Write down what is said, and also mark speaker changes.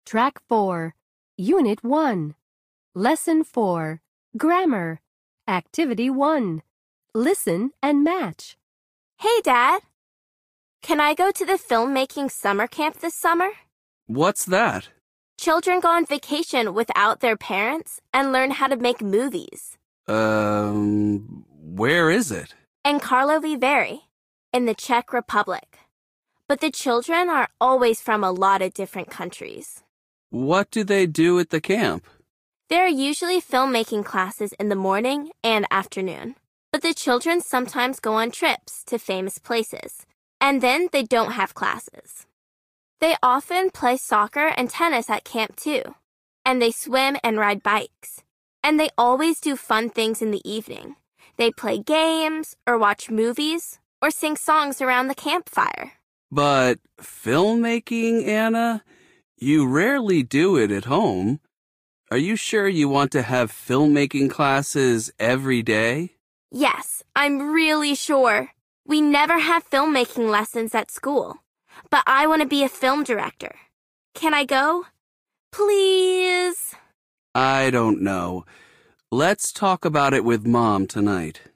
Speaker 1: Track 4, Unit 1, Lesson 4, Grammar, Activity 1. Listen and match.
Speaker 2: Hey, Dad. Can I go to the filmmaking summer camp this summer?
Speaker 3: What's that?
Speaker 2: Children go on vacation without their parents and learn how to make movies.
Speaker 3: Where is it?
Speaker 2: In Karlovy Vary, in the Czech Republic. But the children are always from a lot of different countries.
Speaker 3: What do they do at the camp?
Speaker 2: There are usually filmmaking classes in the morning and afternoon. But the children sometimes go on trips to famous places, and then they don't have classes. They often play soccer and tennis at camp too, and they swim and ride bikes. And they always do fun things in the evening. They play games, or watch movies, or sing songs around the campfire.
Speaker 3: But filmmaking, Anna? You rarely do it at home. Are you sure you want to have filmmaking classes every day?
Speaker 2: Yes, I'm really sure. We never have filmmaking lessons at school. But I want to be a film director. Can I go? Please?
Speaker 3: I don't know. Let's talk about it with Mom tonight.